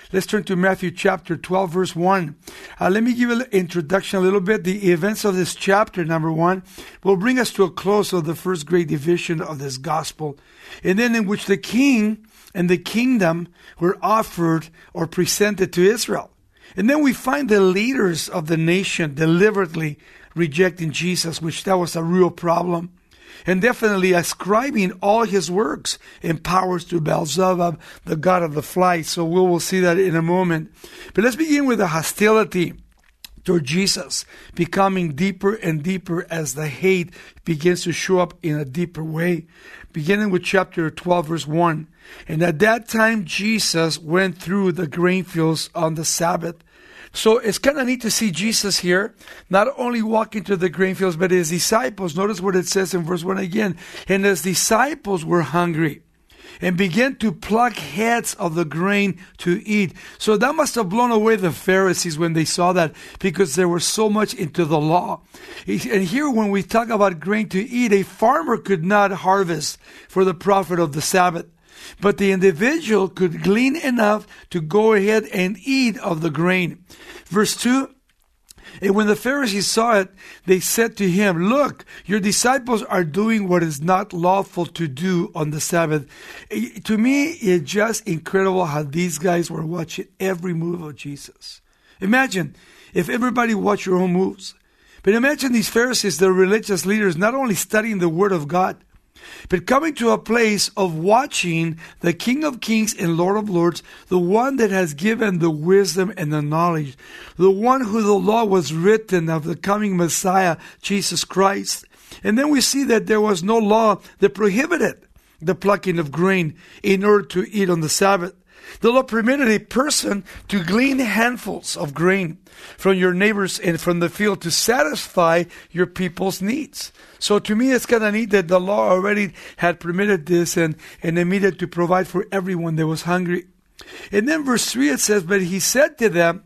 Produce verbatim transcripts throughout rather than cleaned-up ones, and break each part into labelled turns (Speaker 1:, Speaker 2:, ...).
Speaker 1: Let's turn to Matthew chapter twelve, verse one. Uh, let me give an introduction a little bit. The events of this chapter, number one, will bring us to a close of the first great division of this gospel. And then in which the king and the kingdom were offered or presented to Israel. And then we find the leaders of the nation deliberately rejecting Jesus, which that was a real problem. And definitely ascribing all his works and powers to Beelzebub, the god of the flies. So we will see that in a moment. But let's begin with the hostility toward Jesus, becoming deeper and deeper as the hate begins to show up in a deeper way. Beginning with chapter twelve, verse one. And at that time, Jesus went through the grain fields on the Sabbath. So it's kind of neat to see Jesus here, not only walking to the grain fields, but his disciples. Notice what it says in verse one again. And his disciples were hungry and began to pluck heads of the grain to eat. So that must have blown away the Pharisees when they saw that, because they were so much into the law. And here when we talk about grain to eat, a farmer could not harvest for the profit of the Sabbath. But the individual could glean enough to go ahead and eat of the grain. Verse two, and when the Pharisees saw it, they said to him, look, your disciples are doing what is not lawful to do on the Sabbath. To me, it's just incredible how these guys were watching every move of Jesus. Imagine if everybody watched your own moves. But imagine these Pharisees, the religious leaders, not only studying the Word of God, but coming to a place of watching the King of Kings and Lord of Lords, the one that has given the wisdom and the knowledge, the one who the law was written of, the coming Messiah, Jesus Christ. And then we see that there was no law that prohibited the plucking of grain in order to eat on the Sabbath. The law permitted a person to glean handfuls of grain from your neighbors and from the field to satisfy your people's needs. So to me, it's kind of neat that the law already had permitted this, and, and they needed to provide for everyone that was hungry. And then verse three, it says, but he said to them,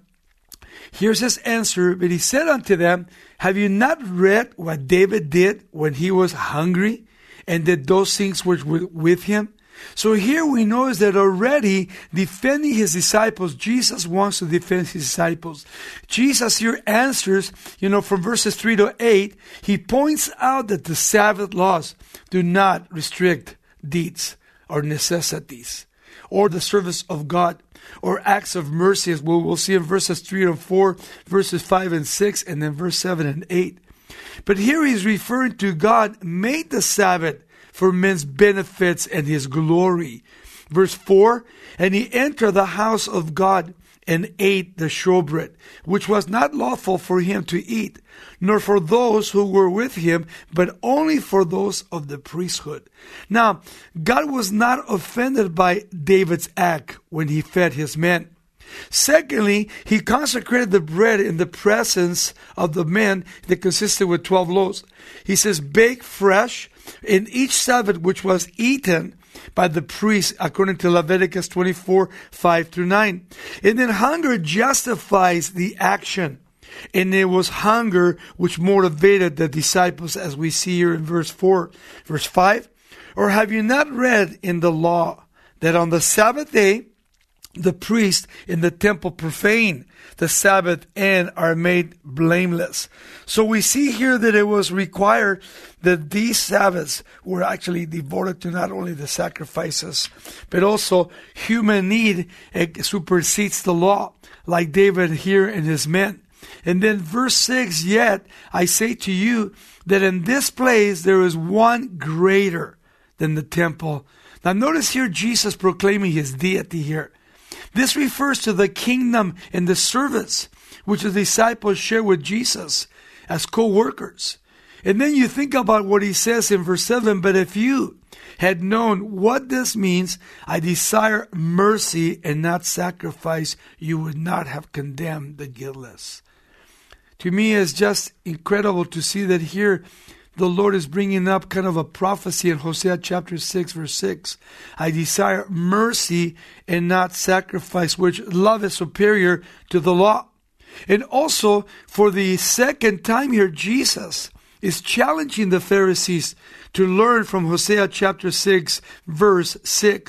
Speaker 1: here's his answer, but he said unto them, have you not read what David did when he was hungry, and that those things were with him? So here we know is that already defending his disciples, Jesus wants to defend his disciples. Jesus here answers, you know, from verses three to eight, he points out that the Sabbath laws do not restrict deeds or necessities or the service of God or acts of mercy, as we will see in verses three and four, verses five and six, and then verse seven and eight. But here he's referring to God made the Sabbath for men's benefits and his glory. Verse four, and he entered the house of God and ate the showbread, which was not lawful for him to eat, nor for those who were with him, but only for those of the priesthood. Now, God was not offended by David's act when he fed his men. Secondly, he consecrated the bread in the presence of the men that consisted with twelve loaves. He says, bake fresh in each Sabbath which was eaten by the priest, according to Leviticus twenty-four, five through nine. And then hunger justifies the action. And it was hunger which motivated the disciples, as we see here in verse four. Verse five, or have you not read in the law that on the Sabbath day, the priest in the temple profane the Sabbath and are made blameless? So we see here that it was required that these Sabbaths were actually devoted to not only the sacrifices, but also human need supersedes the law, like David here and his men. And then verse six, yet I say to you that in this place there is one greater than the temple. Now notice here Jesus proclaiming his deity here. This refers to the kingdom and the service which the disciples share with Jesus as co-workers. And then you think about what he says in verse seven, but if you had known what this means, I desire mercy and not sacrifice, you would not have condemned the guiltless. To me, it's just incredible to see that here the Lord is bringing up kind of a prophecy in Hosea chapter six, verse six. I desire mercy and not sacrifice, which love is superior to the law. And also, for the second time here, Jesus is challenging the Pharisees to learn from Hosea chapter six, verse six.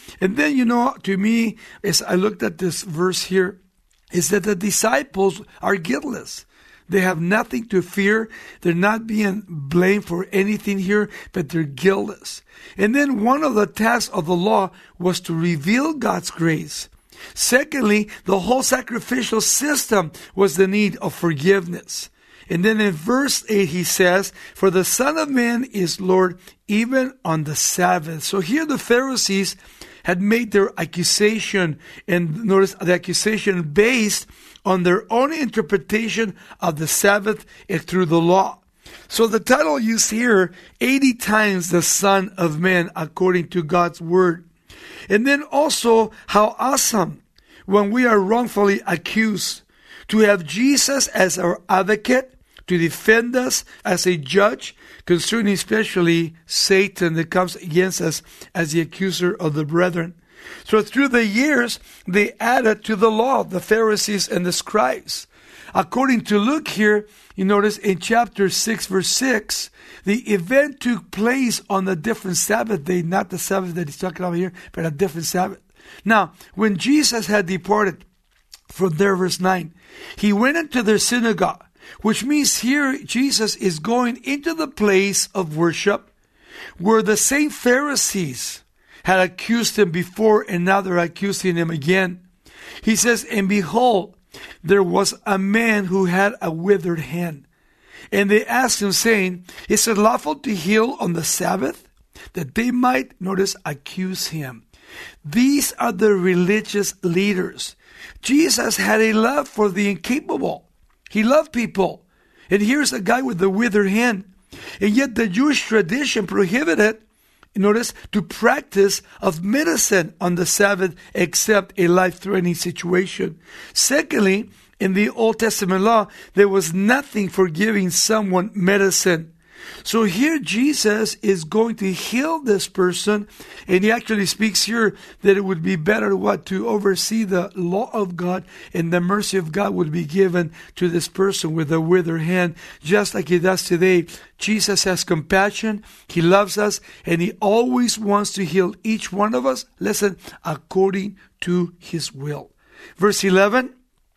Speaker 1: And then, you know, to me, as I looked at this verse here, is that the disciples are guiltless. They have nothing to fear. They're not being blamed for anything here, but they're guiltless. And then one of the tasks of the law was to reveal God's grace. Secondly, the whole sacrificial system was the need of forgiveness. And then in verse eight he says, for the Son of Man is Lord even on the Sabbath. So here the Pharisees had made their accusation, and notice the accusation based on their own interpretation of the Sabbath through the law. So the title used here, eighty times the Son of Man according to God's word. And then also how awesome when we are wrongfully accused to have Jesus as our advocate, to defend us as a judge concerning especially Satan that comes against us as the accuser of the brethren. So through the years, they added to the law, the Pharisees and the scribes. According to Luke here, you notice in chapter six, verse six, the event took place on a different Sabbath day, not the Sabbath that he's talking about here, but a different Sabbath. Now, when Jesus had departed from there, verse nine, he went into their synagogue, which means here Jesus is going into the place of worship where the same Pharisees had accused him before, and now they're accusing him again. He says, and behold, there was a man who had a withered hand. And they asked him, saying, is it lawful to heal on the Sabbath? That they might, notice, accuse him. These are the religious leaders. Jesus had a love for the incapable. He loved people. And here's a guy with a withered hand. And yet the Jewish tradition prohibited, notice, to practice of medicine on the Sabbath except a life-threatening situation. Secondly, in the Old Testament law, there was nothing for giving someone medicine. So here Jesus is going to heal this person, and he actually speaks here that it would be better what to oversee the law of God, and the mercy of God would be given to this person with a withered hand, just like he does today. Jesus has compassion, he loves us, and he always wants to heal each one of us, listen, according to his will. Verse eleven,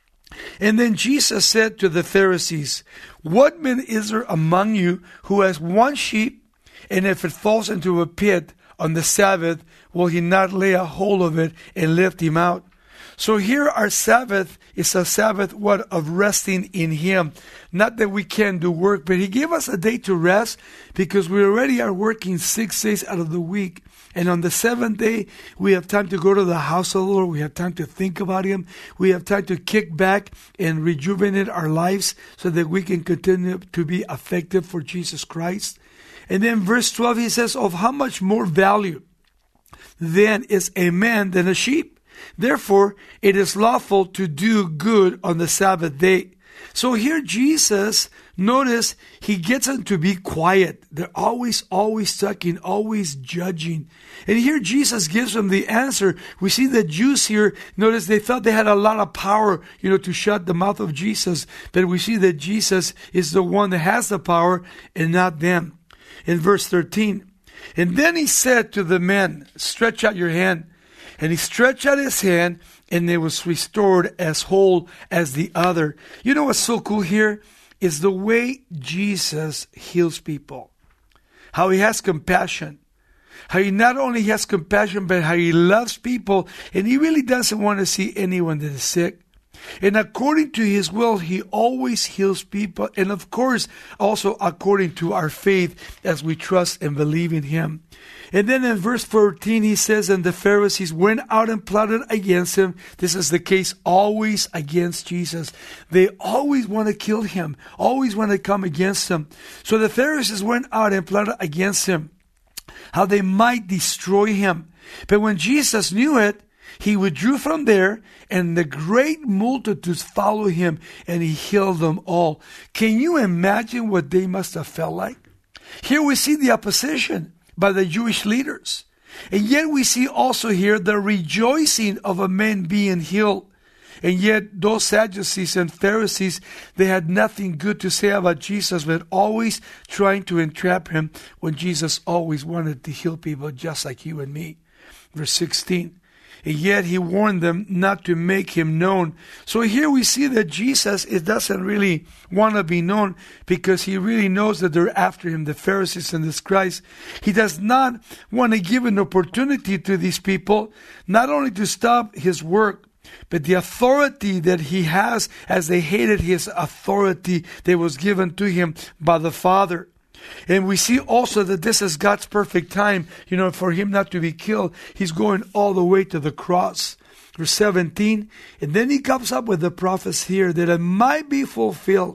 Speaker 1: and then Jesus said to the Pharisees, what man is there among you who has one sheep, and if it falls into a pit on the Sabbath, will he not lay a hold of it and lift him out? So here our Sabbath is a Sabbath, what, of resting in him. Not that we can't do work, but he gave us a day to rest because we already are working six days out of the week. And on the seventh day, we have time to go to the house of the Lord. We have time to think about him. We have time to kick back and rejuvenate our lives so that we can continue to be effective for Jesus Christ. And then verse twelve, he says, of how much more value then is a man than a sheep? Therefore, it is lawful to do good on the Sabbath day. So here Jesus, notice, he gets them to be quiet. They're always, always talking, always judging. And here Jesus gives them the answer. We see the Jews here, notice they thought they had a lot of power, you know, to shut the mouth of Jesus. But we see that Jesus is the one that has the power and not them. In verse thirteen, and then he said to the men, stretch out your hand. And he stretched out his hand, and it was restored as whole as the other. You know what's so cool here? Is the way Jesus heals people. How he has compassion. How he not only has compassion, but how he loves people. And he really doesn't want to see anyone that is sick. And according to his will, he always heals people. And of course, also according to our faith as we trust and believe in him. And then in verse fourteen, he says, and the Pharisees went out and plotted against him. This is the case always against Jesus. They always want to kill him, always want to come against him. So the Pharisees went out and plotted against him, how they might destroy him. But when Jesus knew it, he withdrew from there, and the great multitudes followed him, and he healed them all. Can you imagine what they must have felt like? Here we see the opposition by the Jewish leaders. And yet we see also here the rejoicing of a man being healed. And yet those Sadducees and Pharisees, they had nothing good to say about Jesus, but always trying to entrap him when Jesus always wanted to heal people just like you and me. Verse sixteen. And yet he warned them not to make him known. So here we see that Jesus, it doesn't really want to be known because he really knows that they're after him, the Pharisees and the scribes. He does not want to give an opportunity to these people, not only to stop his work, but the authority that he has, as they hated his authority that was given to him by the Father. And we see also that this is God's perfect time, you know, for him not to be killed. He's going all the way to the cross. Verse seventeen, and then he comes up with the prophecy here that it might be fulfilled,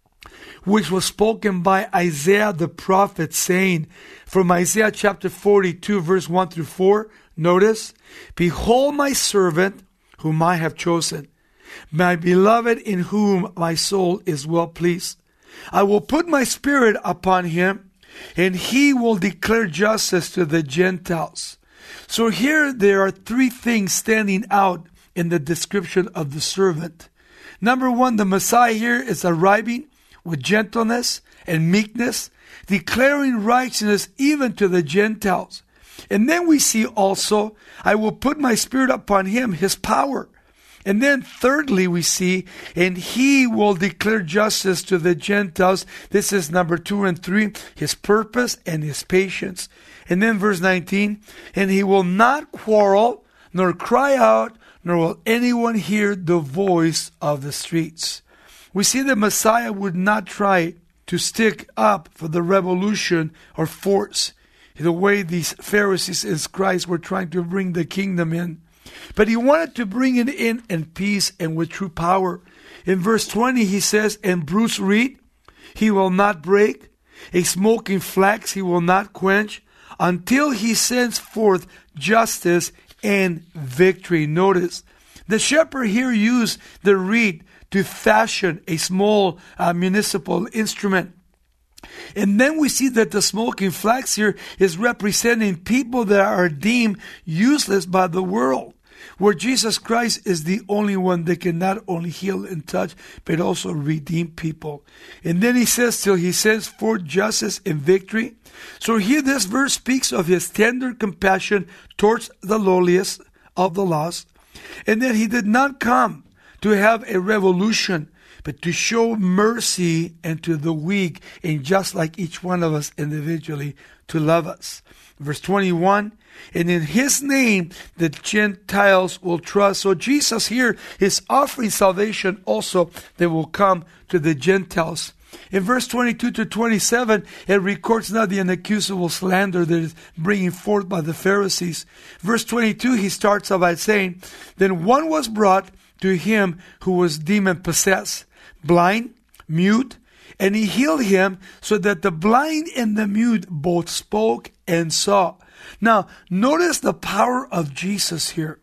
Speaker 1: which was spoken by Isaiah the prophet, saying, from Isaiah chapter forty-two, verse one through four, notice, behold my servant, whom I have chosen, my beloved in whom my soul is well pleased. I will put my spirit upon him, and he will declare justice to the Gentiles. So here there are three things standing out in the description of the servant. Number one, the Messiah here is arriving with gentleness and meekness, declaring righteousness even to the Gentiles. And then we see also, I will put my spirit upon him, his power. And then thirdly, we see, and he will declare justice to the Gentiles. This is number two and three, his purpose and his patience. And then verse nineteen, and he will not quarrel, nor cry out, nor will anyone hear the voice of the streets. We see the Messiah would not try to stick up for the revolution or force, the way these Pharisees and scribes were trying to bring the kingdom in. But he wanted to bring it in in peace and with true power. In verse twenty, he says, and bruised reed he will not break, a smoking flax he will not quench, until he sends forth justice and victory. Notice, the shepherd here used the reed to fashion a small uh, municipal instrument. And then we see that the smoking flax here is representing people that are deemed useless by the world, where Jesus Christ is the only one that can not only heal and touch, but also redeem people. And then he says, till he sends forth justice and victory. So here this verse speaks of his tender compassion towards the lowliest of the lost. And that he did not come to have a revolution, but to show mercy and to the weak, and just like each one of us individually, to love us. Verse twenty-one, and in his name the Gentiles will trust. So Jesus here is offering salvation also that will come to the Gentiles. In verse twenty-two to twenty-seven, it records now the inaccusable slander that is bringing forth by the Pharisees. Verse twenty-two, he starts off by saying, then one was brought to him who was demon-possessed, blind, mute, and he healed him so that the blind and the mute both spoke and saw. Now, notice the power of Jesus here.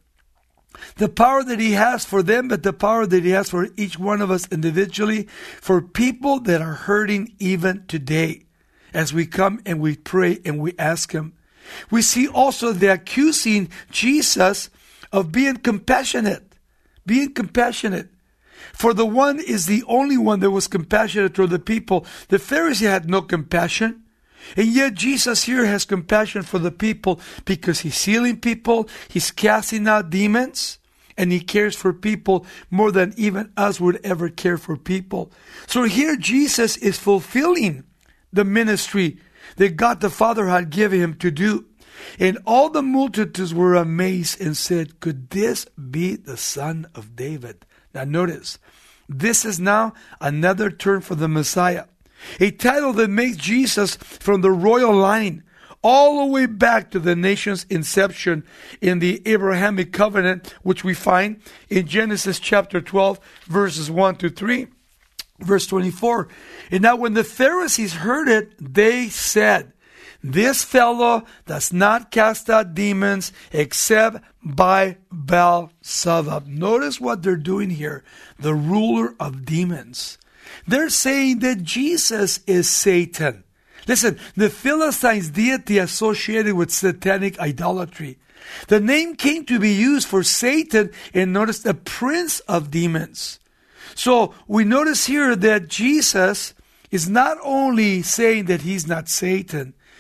Speaker 1: The power that he has for them, but the power that he has for each one of us individually, for people that are hurting even today, as we come and we pray and we ask him. We see also the accusing Jesus of being compassionate. Being compassionate. For the one is the only one that was compassionate toward the people. The Pharisee had no compassion. And yet Jesus here has compassion for the people because he's healing people, he's casting out demons, and he cares for people more than even us would ever care for people. So here Jesus is fulfilling the ministry that God the Father had given him to do. And all the multitudes were amazed and said, could this be the Son of David? Now notice, this is now another turn for the Messiah. A title that makes Jesus from the royal line all the way back to the nation's inception in the Abrahamic covenant, which we find in Genesis chapter twelve, verses one to three. Verse twenty-four, and now when the Pharisees heard it, they said, this fellow does not cast out demons except by Beelzebub. Notice what they're doing here. The ruler of demons. They're saying that Jesus is Satan. Listen, the Philistines' deity associated with satanic idolatry. The name came to be used for Satan, and notice the prince of demons. So we notice here that Jesus is not only saying that he's not Satan,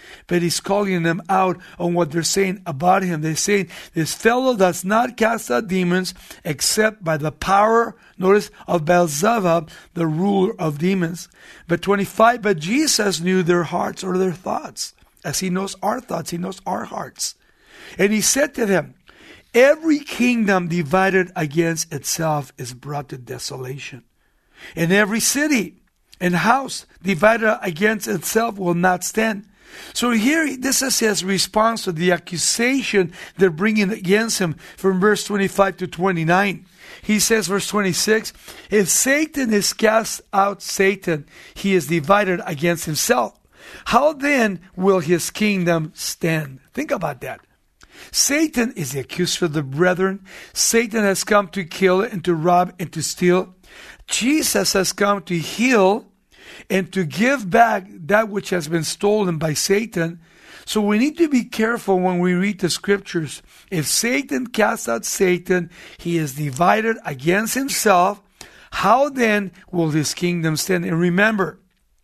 Speaker 1: but he's calling them out on what they're saying about him. They're saying, this fellow does not cast out demons except by the power, notice, of Beelzebub, the ruler of demons. But twenty-five, but Jesus knew their hearts or their thoughts. As he knows our thoughts, he knows our hearts. And he said to them, every kingdom divided against itself is brought to desolation. And every city and house divided against itself will not stand. So here, this is his response to the accusation they're bringing against him from verse twenty-five to twenty-nine. He says, verse twenty-six, if Satan is cast out Satan, he is divided against himself. How then will his kingdom stand? Think about that. Satan is the accuser of the brethren. Satan has come to kill and to rob and to steal. Jesus has come to heal and to give back that which has been stolen by Satan. So we need to be careful when we read the scriptures. If Satan casts out Satan, he is divided against himself. How then will his kingdom stand? And remember,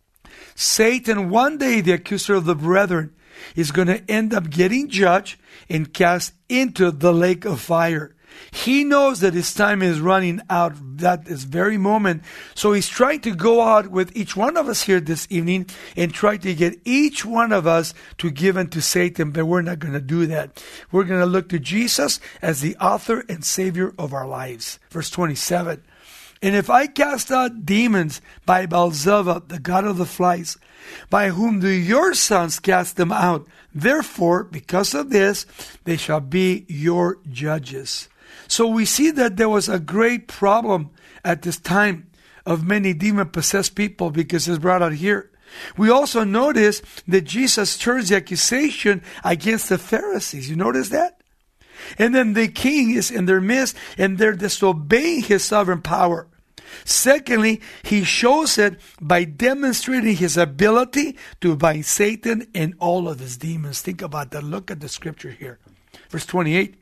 Speaker 1: Satan, one day the accuser of the brethren, is going to end up getting judged and cast into the lake of fire. He knows that his time is running out at this very moment. So he's trying to go out with each one of us here this evening and try to get each one of us to give unto Satan. But we're not going to do that. We're going to look to Jesus as the author and savior of our lives. Verse twenty-seven. And if I cast out demons by Beelzebub, the god of the flies, by whom do your sons cast them out? Therefore, because of this, they shall be your judges. So we see that there was a great problem at this time of many demon-possessed people, because it's brought out here. We also notice that Jesus turns the accusation against the Pharisees. You notice that? And then the king is in their midst, and they're disobeying his sovereign power. Secondly, he shows it by demonstrating his ability to bind Satan and all of his demons. Think about that. Look at the scripture here. Verse twenty-eight.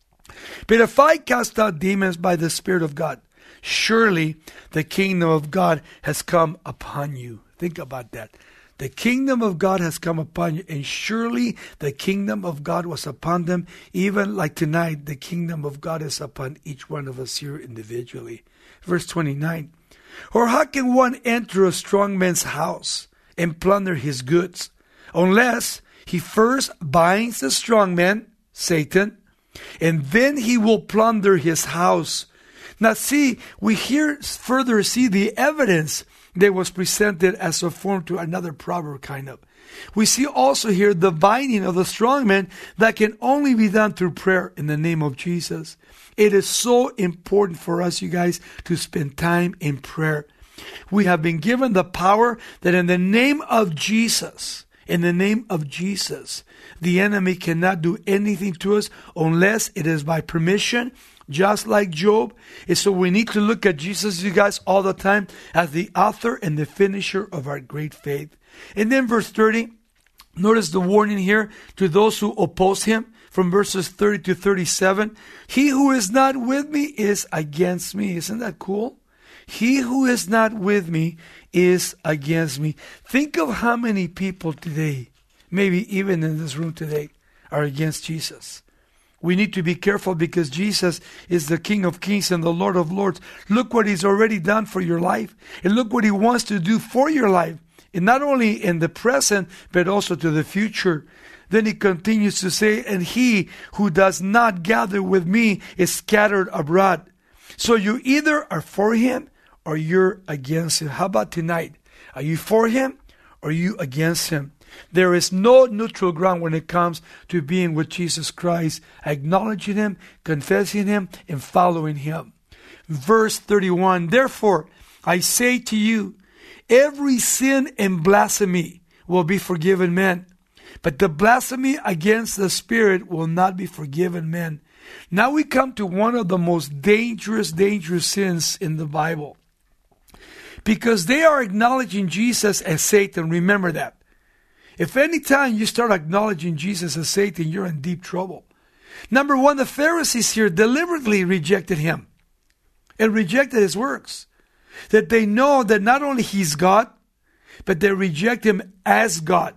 Speaker 1: But if I cast out demons by the Spirit of God, surely the kingdom of God has come upon you. Think about that. The kingdom of God has come upon you, and surely the kingdom of God was upon them. Even like tonight, the kingdom of God is upon each one of us here individually. Verse twenty-nine. Or how can one enter a strong man's house and plunder his goods, unless he first binds the strong man, Satan, and then he will plunder his house? Now see, we here further see the evidence that was presented as a form to another proverb kind of. We see also here the binding of the strong man that can only be done through prayer in the name of Jesus. It is so important for us, you guys, to spend time in prayer. We have been given the power that in the name of Jesus, in the name of Jesus, the enemy cannot do anything to us unless it is by permission, just like Job. And so we need to look at Jesus, you guys, all the time as the author and the finisher of our great faith. And then verse thirty, notice the warning here to those who oppose him from verses thirty to thirty-seven. He who is not with me is against me. Isn't that cool? He who is not with me is against me. Think of how many people today, maybe even in this room today, are against Jesus. We need to be careful because Jesus is the King of Kings and the Lord of Lords. Look what he's already done for your life. And look what he wants to do for your life. And not only in the present, but also to the future. Then he continues to say, and he who does not gather with me is scattered abroad. So you either are for him or you're against him. How about tonight? Are you for him or are you against him? There is no neutral ground when it comes to being with Jesus Christ, acknowledging him, confessing him, and following him. Verse thirty-one, therefore, I say to you, every sin and blasphemy will be forgiven men, but the blasphemy against the Spirit will not be forgiven men. Now we come to one of the most dangerous, dangerous sins in the Bible. Because they are acknowledging Jesus as Satan. Remember that. If any time you start acknowledging Jesus as Satan, you're in deep trouble. Number one, the Pharisees here deliberately rejected him and rejected his works. That they know that not only he's God, but they reject him as God.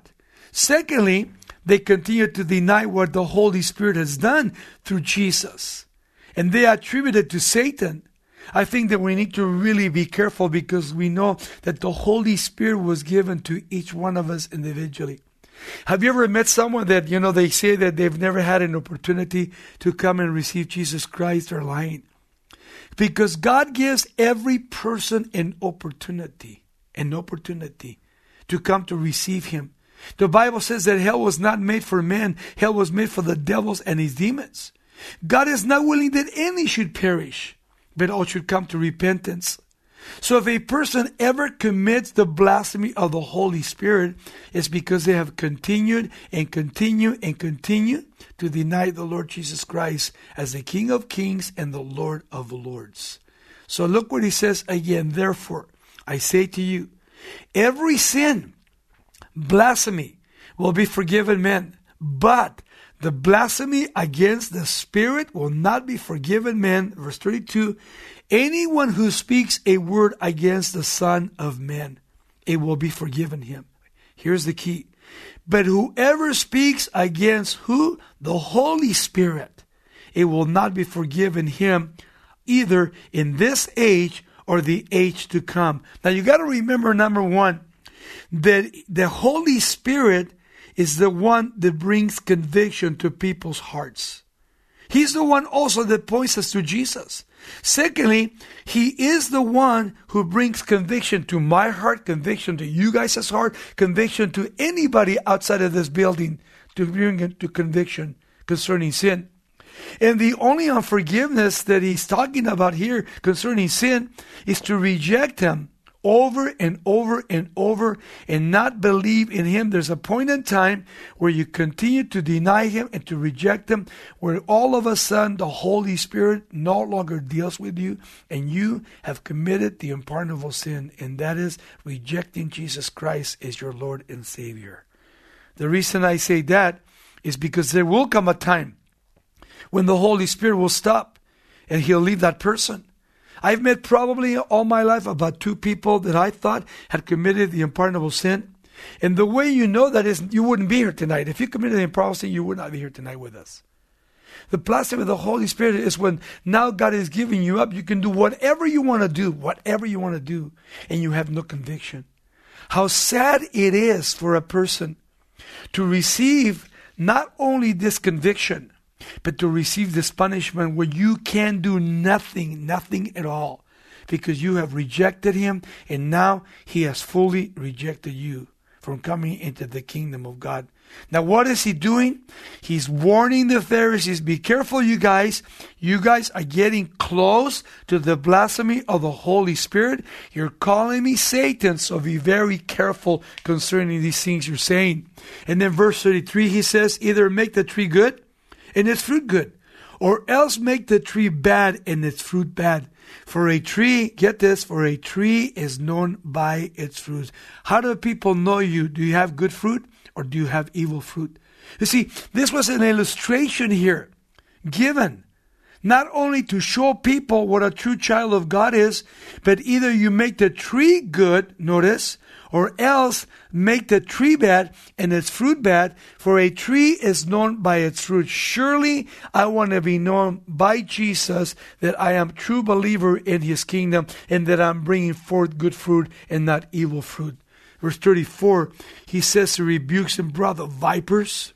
Speaker 1: Secondly, they continue to deny what the Holy Spirit has done through Jesus. And they attribute it to Satan. I think that we need to really be careful because we know that the Holy Spirit was given to each one of us individually. Have you ever met someone that, you know, they say that they've never had an opportunity to come and receive Jesus Christ? They're lying. Because God gives every person an opportunity, an opportunity to come to receive Him. The Bible says that hell was not made for men. Hell was made for the devils and his demons. God is not willing that any should perish, but all should come to repentance. So if a person ever commits the blasphemy of the Holy Spirit, it's because they have continued and continue and continue to deny the Lord Jesus Christ as the King of Kings and the Lord of Lords. So look what he says again. Therefore, I say to you, every sin, blasphemy, will be forgiven men, but the blasphemy against the Spirit will not be forgiven men. Verse thirty-two, anyone who speaks a word against the Son of Man, it will be forgiven him. Here's the key. But whoever speaks against who? The Holy Spirit, it will not be forgiven him either in this age or the age to come. Now you got to remember, number one, that the Holy Spirit is the one that brings conviction to people's hearts. He's the one also that points us to Jesus. Secondly, He is the one who brings conviction to my heart, conviction to you guys' heart, conviction to anybody outside of this building, to bring it to conviction concerning sin. And the only unforgiveness that He's talking about here concerning sin is to reject Him over and over and over and not believe in Him. There's a point in time where you continue to deny Him and to reject Him, where all of a sudden the Holy Spirit no longer deals with you and you have committed the unpardonable sin, and that is rejecting Jesus Christ as your Lord and Savior. The reason I say that is because there will come a time when the Holy Spirit will stop and He'll leave that person. I've met probably all my life about two people that I thought had committed the unpardonable sin. And the way you know that is you wouldn't be here tonight. If you committed the unpardonable sin, you would not be here tonight with us. The blasphemy of the Holy Spirit is when now God is giving you up. You can do whatever you want to do, whatever you want to do, and you have no conviction. How sad it is for a person to receive not only this conviction, but to receive this punishment where you can do nothing, nothing at all, because you have rejected Him and now He has fully rejected you from coming into the kingdom of God. Now what is He doing? He's warning the Pharisees, be careful you guys. You guys are getting close to the blasphemy of the Holy Spirit. You're calling me Satan, so be very careful concerning these things you're saying. And then verse thirty-three, He says, either make the tree good and its fruit good, or else make the tree bad and its fruit bad. For a tree, get this, for a tree is known by its fruits. How do people know you? Do you have good fruit or do you have evil fruit? You see, this was an illustration here given not only to show people what a true child of God is, but either you make the tree good, notice, or else make the tree bad and its fruit bad, for a tree is known by its fruit. Surely I want to be known by Jesus that I am a true believer in His kingdom and that I'm bringing forth good fruit and not evil fruit. Verse thirty-four, He says He rebukes them, brother vipers.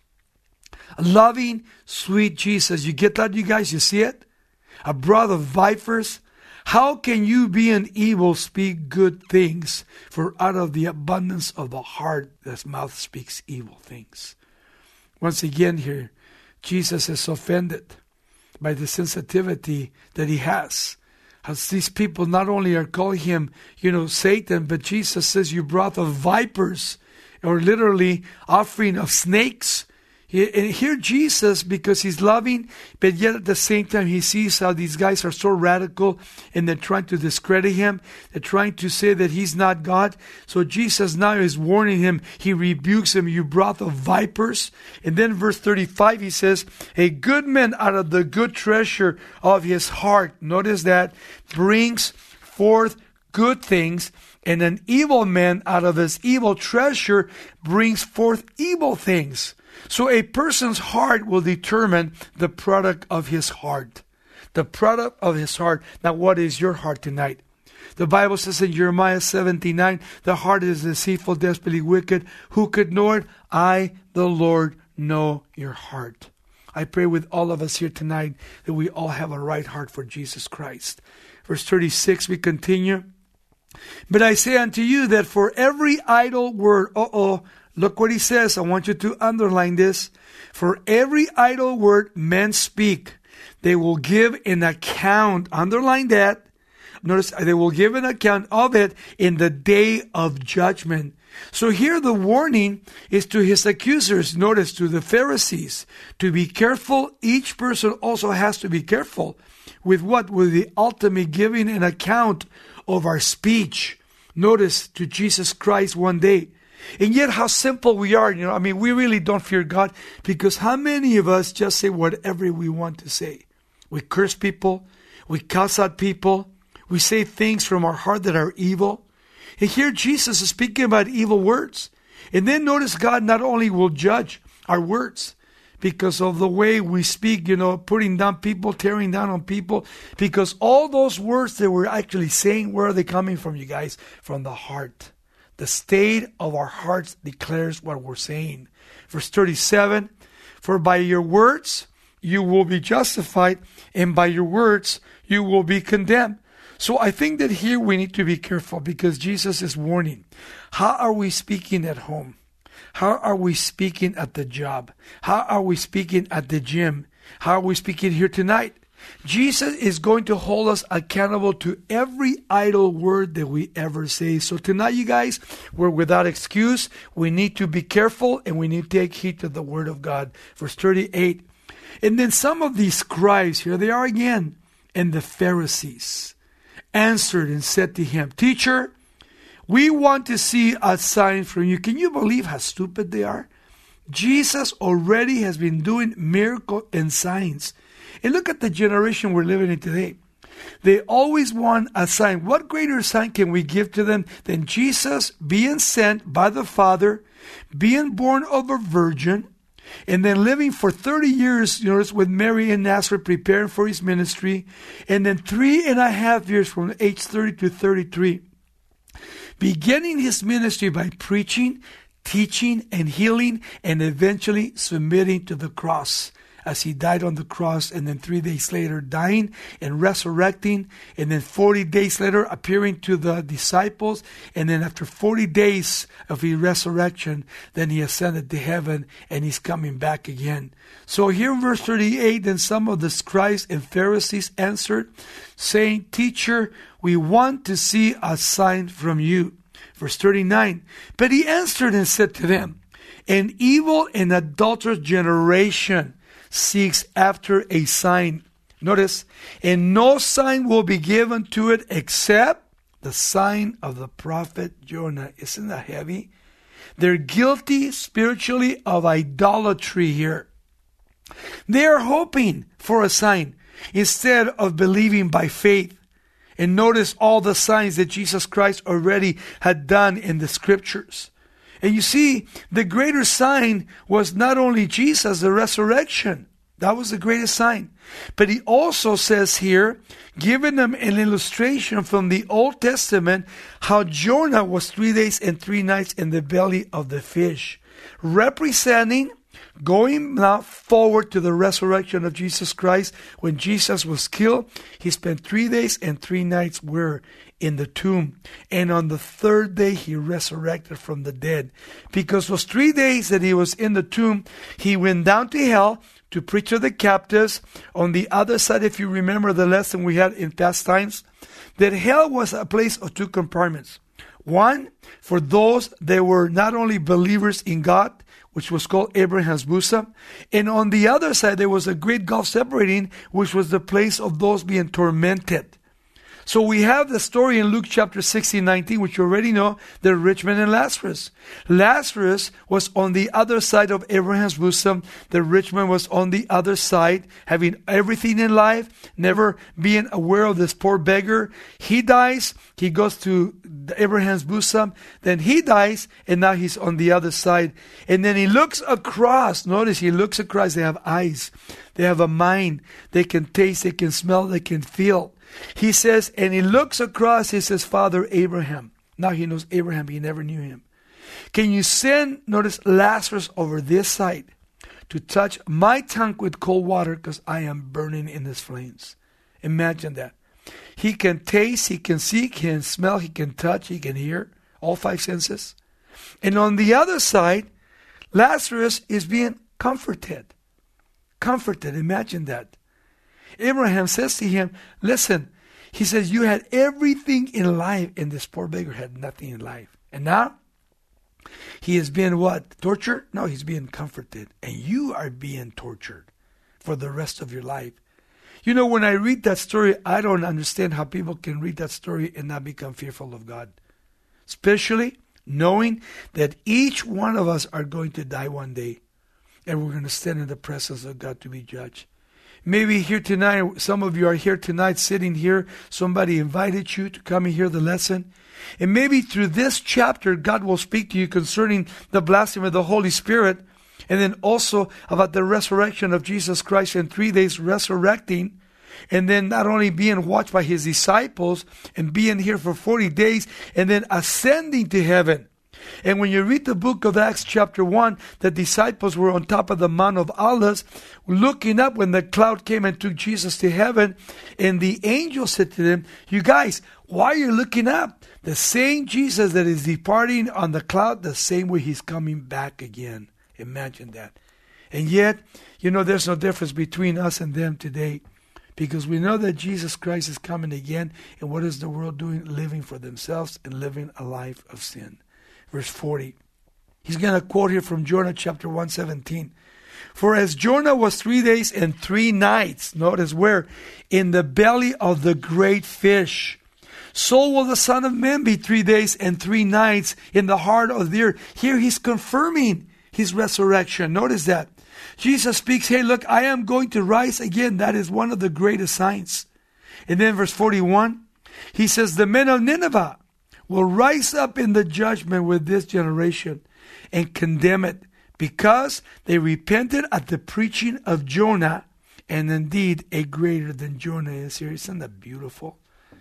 Speaker 1: Loving, sweet Jesus. You get that, you guys? You see it? A brother vipers. How can you be an evil speak good things? For out of the abundance of the heart, this mouth speaks evil things. Once again here, Jesus is offended by the sensitivity that He has. As these people not only are calling Him, you know, Satan, but Jesus says, you brought of vipers, or literally offering of snakes. And here Jesus, because He's loving, but yet at the same time He sees how these guys are so radical and they're trying to discredit Him. They're trying to say that He's not God. So Jesus now is warning him. He rebukes him. You brought the vipers. And then verse thirty-five, He says, a good man out of the good treasure of his heart, notice that, brings forth good things, and an evil man out of his evil treasure brings forth evil things. So a person's heart will determine the product of his heart. The product of his heart. Now, what is your heart tonight? The Bible says in Jeremiah seventeen nine, the heart is deceitful, desperately wicked. Who could know it? I, the Lord, know your heart. I pray with all of us here tonight that we all have a right heart for Jesus Christ. Verse thirty-six, we continue. But I say unto you that for every idle word, uh-oh, look what he says. I want you to underline this. For every idle word men speak, they will give an account. Underline that. Notice, they will give an account of it in the day of judgment. So here the warning is to his accusers. Notice, to the Pharisees, to be careful. Each person also has to be careful with what? With the ultimate giving an account of our speech. Notice, to Jesus Christ one day. And yet how simple we are. You know, I mean, we really don't fear God, because how many of us just say whatever we want to say? We curse people. We cuss at people. We say things from our heart that are evil. And here Jesus is speaking about evil words. And then notice, God not only will judge our words because of the way we speak, you know, putting down people, tearing down on people, because all those words that we're actually saying, where are they coming from, you guys? From the heart. The state of our hearts declares what we're saying. Verse thirty-seven, for by your words you will be justified, and by your words you will be condemned. So I think that here we need to be careful, because Jesus is warning. How are we speaking at home? How are we speaking at the job? How are we speaking at the gym? How are we speaking here tonight? Jesus is going to hold us accountable to every idle word that we ever say. So tonight, you guys, we're without excuse. We need to be careful, and we need to take heed to the word of God. Verse thirty-eight. And then some of these scribes, here they are again, and the Pharisees answered and said to him, Teacher, we want to see a sign from you. Can you believe how stupid they are? Jesus already has been doing miracles and signs. And look at the generation we're living in today. They always want a sign. What greater sign can we give to them than Jesus being sent by the Father, being born of a virgin, and then living for thirty years, you know, with Mary in Nazareth, preparing for his ministry, and then three and a half years from age thirty to thirty-three, beginning his ministry by preaching, teaching, and healing, and eventually submitting to the cross as he died on the cross, and then three days later dying and resurrecting, and then forty days later appearing to the disciples, and then after forty days of his resurrection, then he ascended to heaven, and he's coming back again. So here in verse thirty-eight, then some of the scribes and Pharisees answered, saying, Teacher, we want to see a sign from you. Verse thirty-nine, but he answered and said to them, an evil and adulterous generation seeks after a sign. Notice, and no sign will be given to it except the sign of the prophet Jonah. Isn't that heavy? They're guilty spiritually of idolatry here. They are hoping for a sign instead of believing by faith. And notice all the signs that Jesus Christ already had done in the scriptures. And you see, the greater sign was not only Jesus, the resurrection. That was the greatest sign. But he also says here, giving them an illustration from the Old Testament, how Jonah was three days and three nights in the belly of the fish. Representing, going now forward to the resurrection of Jesus Christ. When Jesus was killed, he spent three days and three nights where? In the tomb. And on the third day, he resurrected from the dead. Because those three days that he was in the tomb, he went down to hell to preach to the captives. On the other side, if you remember the lesson we had in past times, that hell was a place of two compartments. One, for those that were not only believers in God, which was called Abraham's bosom. And on the other side, there was a great gulf separating, which was the place of those being tormented. So we have the story in Luke chapter sixteen, nineteen, which you already know, the rich man and Lazarus. Lazarus was on the other side of Abraham's bosom. The rich man was on the other side, having everything in life, never being aware of this poor beggar. He dies, he goes to Abraham's bosom, then he dies, and now he's on the other side. And then he looks across. Notice he looks across. They have eyes. They have a mind. They can taste, they can smell, they can feel. He says, and he looks across, he says, Father Abraham. Now he knows Abraham, he never knew him. Can you send, notice, Lazarus over this side to touch my tongue with cold water because I am burning in his flames? Imagine that. He can taste, he can see, he can smell, he can touch, he can hear, all five senses. And on the other side, Lazarus is being comforted. Comforted, imagine that. Abraham says to him, listen, he says, you had everything in life, and this poor beggar had nothing in life. And now, he is being what? Tortured? No, he's being comforted. And you are being tortured for the rest of your life. You know, when I read that story, I don't understand how people can read that story and not become fearful of God. Especially knowing that each one of us are going to die one day. And we're going to stand in the presence of God to be judged. Maybe here tonight, some of you are here tonight, sitting here. Somebody invited you to come and hear the lesson. And maybe through this chapter, God will speak to you concerning the blasphemy of the Holy Spirit. And then also about the resurrection of Jesus Christ in three days resurrecting. And then not only being watched by his disciples and being here for forty days and then ascending to heaven. And when you read the book of Acts chapter one, the disciples were on top of the Mount of Olives, looking up when the cloud came and took Jesus to heaven. And the angel said to them, you guys, why are you looking up? The same Jesus that is departing on the cloud, the same way he's coming back again. Imagine that. And yet, you know, there's no difference between us and them today. Because we know that Jesus Christ is coming again. And what is the world doing? Living for themselves and living a life of sin. Verse forty. He's going to quote here from Jonah chapter one seventeen. For as Jonah was three days and three nights, notice where? In the belly of the great fish. So will the Son of Man be three days and three nights in the heart of the earth. Here he's confirming his resurrection. Notice that. Jesus speaks, hey, look, I am going to rise again. That is one of the greatest signs. And then verse forty-one, he says, the men of Nineveh will rise up in the judgment with this generation and condemn it because they repented at the preaching of Jonah, and indeed a greater than Jonah is here. Isn't that beautiful?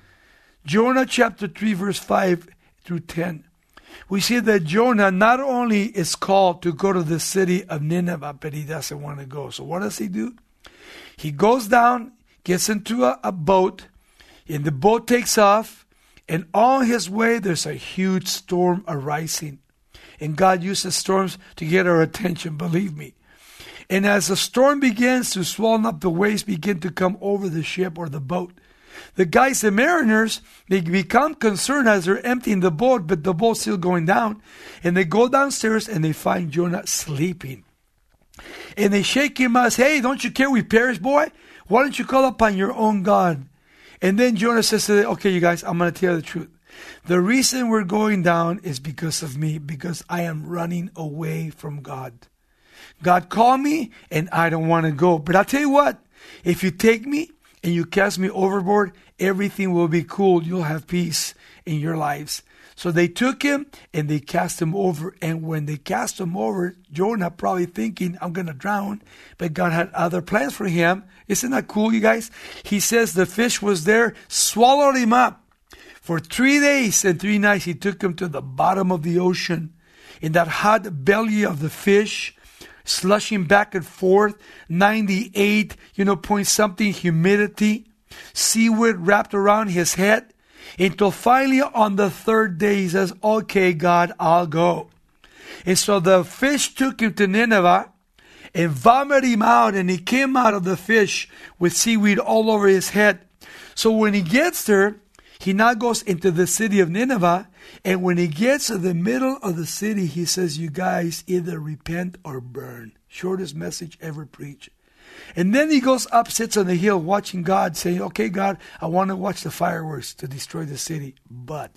Speaker 1: Jonah chapter three verse five through ten. We see that Jonah not only is called to go to the city of Nineveh, but he doesn't want to go. So what does he do? He goes down, gets into a, a boat, and the boat takes off. And on his way, there's a huge storm arising. And God uses storms to get our attention, believe me. And as the storm begins to swell up, the waves begin to come over the ship or the boat. The guys, the mariners, they become concerned as they're emptying the boat, but the boat's still going down. And they go downstairs and they find Jonah sleeping. And they shake him up, hey, don't you care we perish, boy? Why don't you call upon your own God? And then Jonah says to them, okay, you guys, I'm going to tell you the truth. The reason we're going down is because of me, because I am running away from God. God called me and I don't want to go. But I'll tell you what, if you take me and you cast me overboard, everything will be cool. You'll have peace in your lives. So they took him and they cast him over. And when they cast him over, Jonah probably thinking, I'm going to drown. But God had other plans for him. Isn't that cool, you guys? He says the fish was there, swallowed him up. For three days and three nights, he took him to the bottom of the ocean. In that hot belly of the fish, slushing back and forth, ninety-eight, you know, point something humidity, seaweed wrapped around his head. Until finally on the third day, he says, okay, God, I'll go. And so the fish took him to Nineveh and vomited him out. And he came out of the fish with seaweed all over his head. So when he gets there, he now goes into the city of Nineveh. And when he gets to the middle of the city, he says, you guys either repent or burn. Shortest message ever preached. And then he goes up, sits on the hill, watching God, saying, okay, God, I want to watch the fireworks to destroy the city. But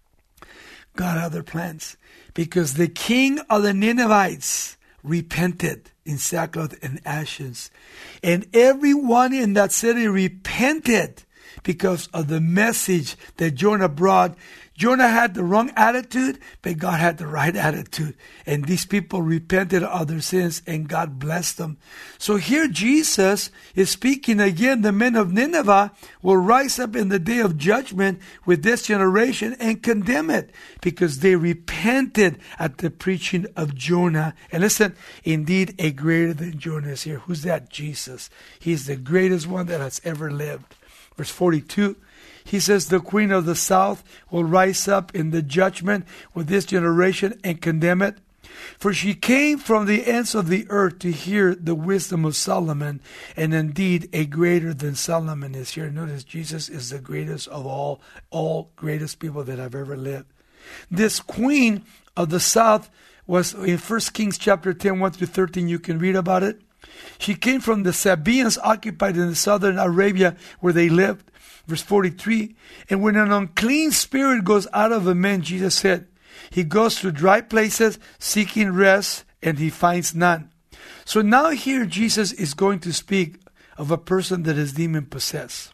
Speaker 1: God had other plans, because the king of the Ninevites repented in sackcloth and ashes. And everyone in that city repented because of the message that Jonah brought. Jonah had the wrong attitude, but God had the right attitude. And these people repented of their sins, and God blessed them. So here Jesus is speaking again. The men of Nineveh will rise up in the day of judgment with this generation and condemn it, because they repented at the preaching of Jonah. And listen, indeed a greater than Jonah is here. Who's that? Jesus. He's the greatest one that has ever lived. Verse forty-two. He says, the queen of the south will rise up in the judgment with this generation and condemn it. For she came from the ends of the earth to hear the wisdom of Solomon, and indeed a greater than Solomon is here. Notice Jesus is the greatest of all, all greatest people that have ever lived. This queen of the south was in First Kings chapter ten, one through thirteen. You can read about it. She came from the Sabaeans occupied in the southern Arabia where they lived. Verse forty-three, and when an unclean spirit goes out of a man, Jesus said, he goes to dry places seeking rest, and he finds none. So now here Jesus is going to speak of a person that is demon possessed.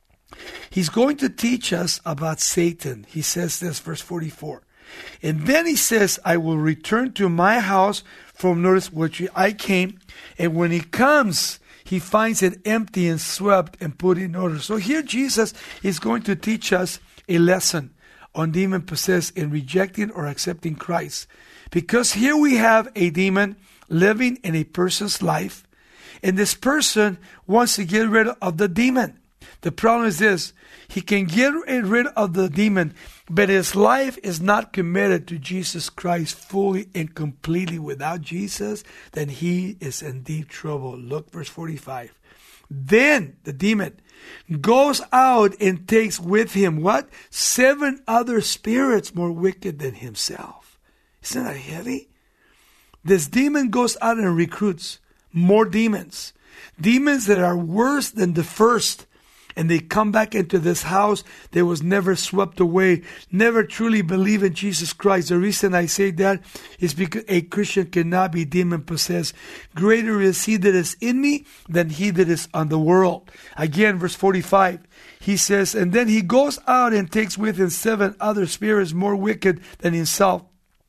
Speaker 1: He's going to teach us about Satan. He says this, verse forty-four. And then he says, I will return to my house from notice which I came, and when he comes, he finds it empty and swept and put in order. So here Jesus is going to teach us a lesson on demon possessed in rejecting or accepting Christ. Because here we have a demon living in a person's life, and this person wants to get rid of the demon. The problem is this: he can get rid of the demon, but his life is not committed to Jesus Christ fully and completely. Without Jesus, then he is in deep trouble. Look, verse forty-five. Then the demon goes out and takes with him what? Seven other spirits more wicked than himself. Isn't that heavy? This demon goes out and recruits more demons. Demons that are worse than the first. And they come back into this house that was never swept away, never truly believe in Jesus Christ. The reason I say that is because a Christian cannot be demon possessed. Greater is he that is in me than he that is on the world. Again, verse forty-five, he says, and then he goes out and takes with him seven other spirits more wicked than himself.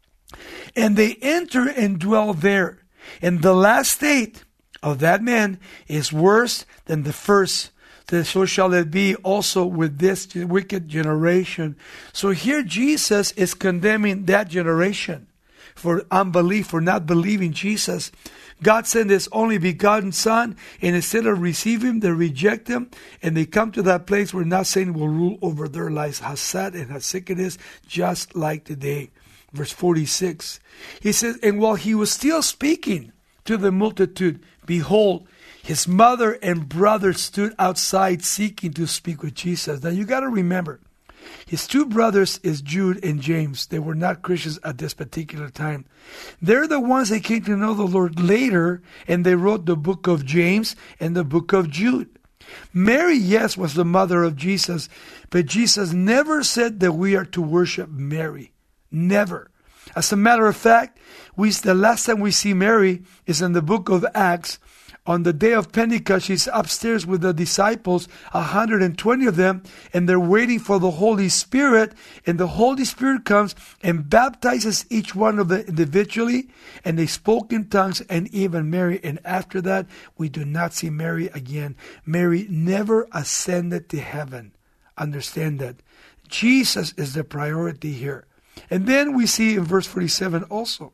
Speaker 1: And they enter and dwell there. And the last state of that man is worse than the first. So shall it be also with this wicked generation. So here Jesus is condemning that generation for unbelief, for not believing Jesus. God sent his only begotten Son, and instead of receiving him, they reject him, and they come to that place where not Satan will rule over their lives. How sad and how sick it is, just like today. Verse forty-six, he says, and while he was still speaking to the multitude, behold, his mother and brother stood outside seeking to speak with Jesus. Now you got to remember, his two brothers is Jude and James. They were not Christians at this particular time. They're the ones that came to know the Lord later, and they wrote the book of James and the book of Jude. Mary, yes, was the mother of Jesus, but Jesus never said that we are to worship Mary. Never. As a matter of fact, we the last time we see Mary is in the book of Acts. On the day of Pentecost, she's upstairs with the disciples, one hundred twenty of them, and they're waiting for the Holy Spirit. And the Holy Spirit comes and baptizes each one of them individually, and they spoke in tongues, and even Mary. And after that, we do not see Mary again. Mary never ascended to heaven. Understand that. Jesus is the priority here. And then we see in verse forty-seven also.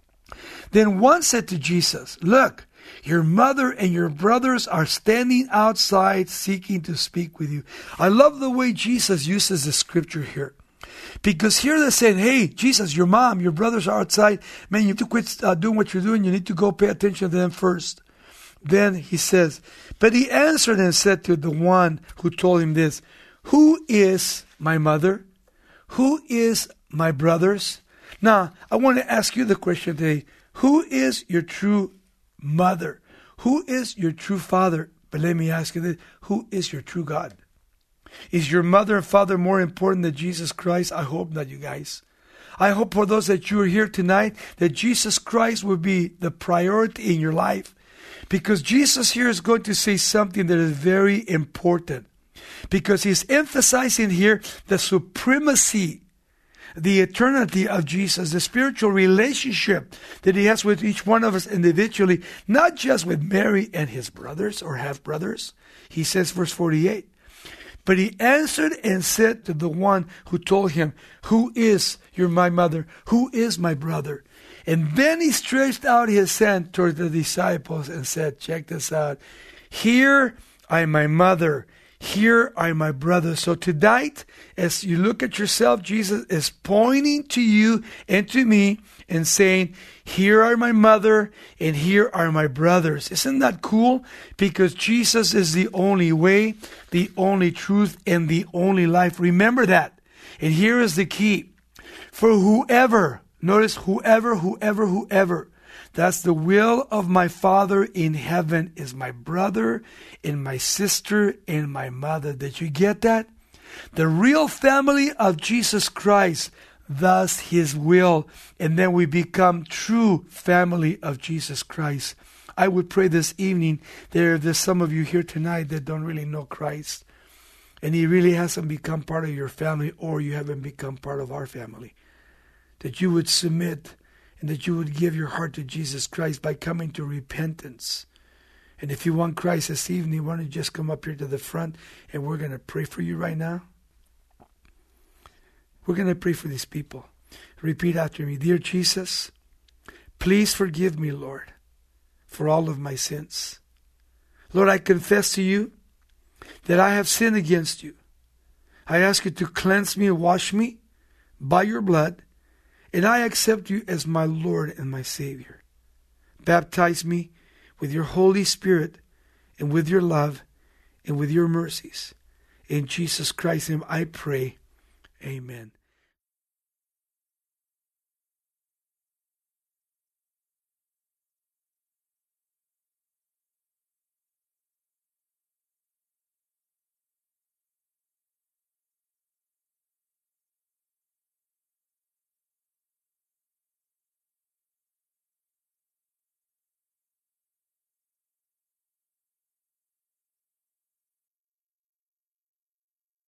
Speaker 1: Then one said to Jesus, look, your mother and your brothers are standing outside seeking to speak with you. I love the way Jesus uses the scripture here. Because here they're saying, hey, Jesus, your mom, your brothers are outside. Man, you need to quit uh, doing what you're doing. You need to go pay attention to them first. Then he says, but he answered and said to the one who told him this, who is my mother? Who is my brothers? Now, I want to ask you the question today. Who is your true mother? Who is your true father? But let me ask you this. Who is your true God? Is your mother and father more important than Jesus Christ? I hope not, you guys. I hope for those that you are here tonight that Jesus Christ will be the priority in your life. Because Jesus here is going to say something that is very important. Because he's emphasizing here the supremacy, the eternity of Jesus, the spiritual relationship that he has with each one of us individually, not just with Mary and his brothers or half-brothers. He says, verse forty-eight, but he answered and said to the one who told him, who is your my mother? Who is my brother? And then he stretched out his hand toward the disciples and said, check this out. Here are my mother. Here are my brothers. So tonight, as you look at yourself, Jesus is pointing to you and to me and saying, here are my mother and here are my brothers. Isn't that cool? Because Jesus is the only way, the only truth, and the only life. Remember that. And here is the key. For whoever, notice whoever, whoever, whoever, that's the will of my Father in heaven is my brother and my sister and my mother. Did you get that? The real family of Jesus Christ, thus his will. And then we become true family of Jesus Christ. I would pray this evening that there's some of you here tonight that don't really know Christ. And he really hasn't become part of your family, or you haven't become part of our family. That you would submit and that you would give your heart to Jesus Christ by coming to repentance. And if you want Christ this evening, why don't you just come up here to the front and we're going to pray for you right now. We're going to pray for these people. Repeat after me. Dear Jesus, please forgive me, Lord, for all of my sins. Lord, I confess to you that I have sinned against you. I ask you to cleanse me and wash me by your blood. And I accept you as my Lord and my Savior. Baptize me with your Holy Spirit and with your love and with your mercies. In Jesus Christ's name I pray. Amen.